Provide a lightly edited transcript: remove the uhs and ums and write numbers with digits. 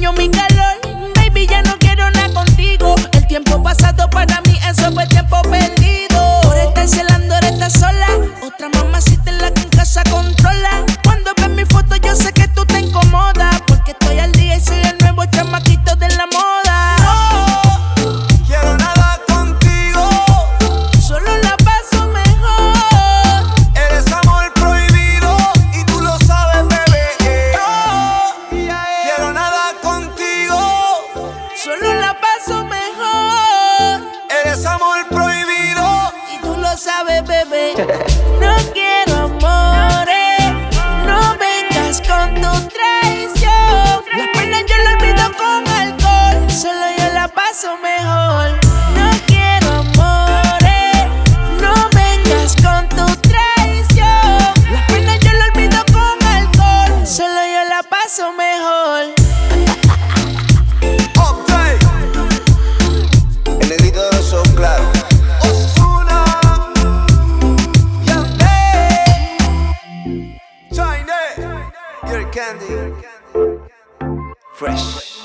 dañó mi calor. Baby, ya no quiero nada contigo. El tiempo pasado para mí, eso fue tiempo perdido. Por estar celando, ahora estás sola. Otra mamacita en la que en casa controla. Cuando ves mi foto, yo sé que tú te incomodas. Porque estoy al día y soy el nuevo chamaquito de la moda. No quiero nada contigo. Solo la paso mejor. Eres amor prohibido y tú lo sabes, bebé. No quiero nada contigo. Solo la paso mejor. Eres amor prohibido Y tú lo sabes, bebé. No quiero amores. No vengas con tu traición. Las penas yo las olvido con alcohol. Solo yo la paso mejor. No quiero amores. No vengas con tu traición. Las penas yo las olvido con alcohol. Solo yo la paso mejor. update. El negrito de los ojos claros. Ozuna, Yandé, Chine, Your candy. Fresh.